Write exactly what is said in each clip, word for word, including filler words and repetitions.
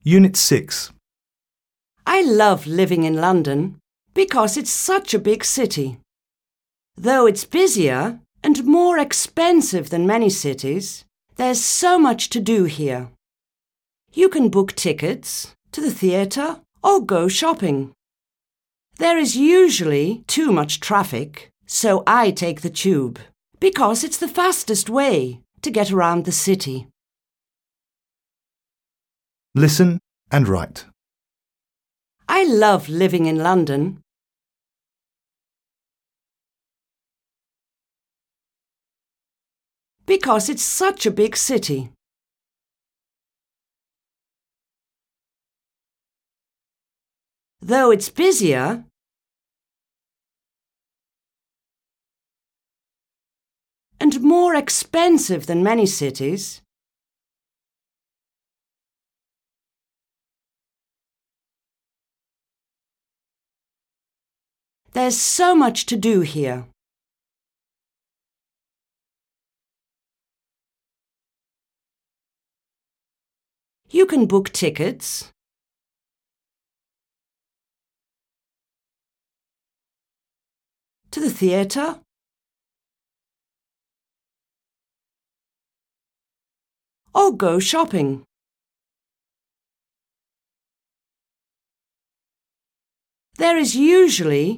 Unit six. I love living in London because it's such a big city. Though it's busier and more expensive than many cities, there's so much to do here. You can book tickets to the theatre or go shopping. There is usually too much traffic, so I take the tube because it's the fastest way to get around the city. Listen and write. I love living in London because it's such a big city. Though it's busier and more expensive than many cities, there's so much to do here. You can book tickets to the theatre or go shopping. There is usually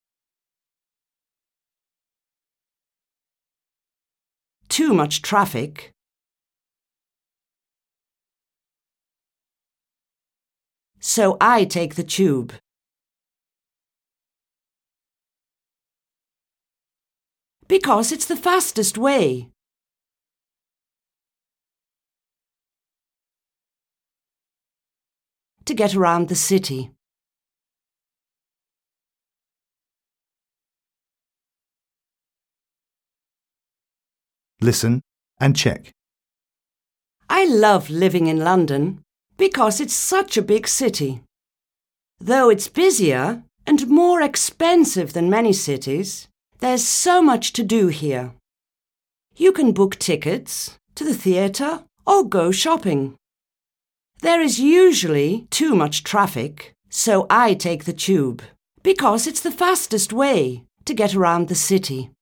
too much traffic, so I take the tube. Because it's the fastest way. To get around the city. Listen and check. I love living in London because it's such a big city. Though it's busier and more expensive than many cities, there's so much to do here. You can book tickets to the theatre or go shopping. There is usually too much traffic, so I take the tube because it's the fastest way to get around the city.